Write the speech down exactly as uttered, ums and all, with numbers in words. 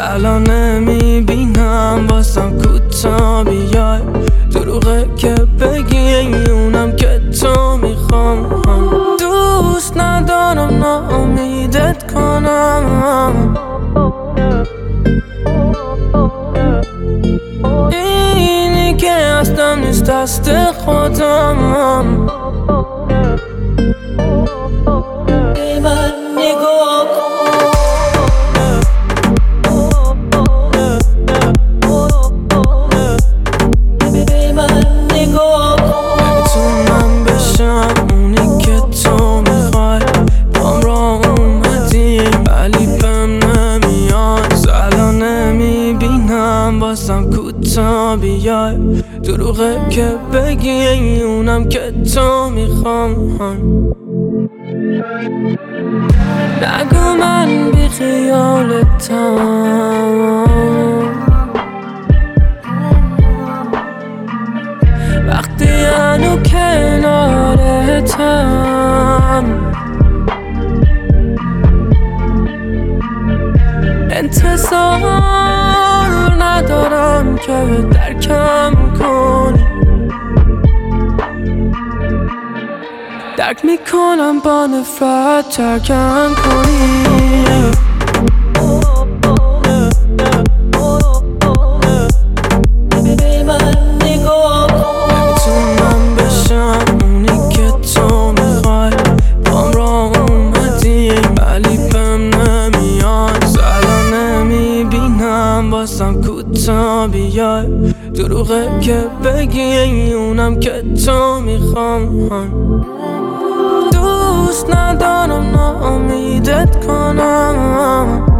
الان نمیبینم واسم کوتا بیای، دروغه که بگی اونم که تو میخوام. دوست ندارم ناامیدت کنم، اینی که هستم نیست دست خودم. به من نگاه کن، به من نگاه کن. نمیتونم بشم اونی که تو میخوای، بام را اومدی ولی بهم نمیاد. الان نمیبینم واسم کوتا بیای، دروغه که بگی اونم که تو میخوام. نگو من بی خیالتم، وقتی هنو کنارتم. انتظار ندارم که درکم کنی، درک میکنم با نفرت ترکم کنی. به من نگاه کن، نمیتونم بشم اونی که تو میخوای، بام را اومدی ولی بهم نمیاد. الان نمیبینم واسم کوتا بیای، دروغه که بگی اونم که تو میخوام. دوست ندارم ناامیدت کنم.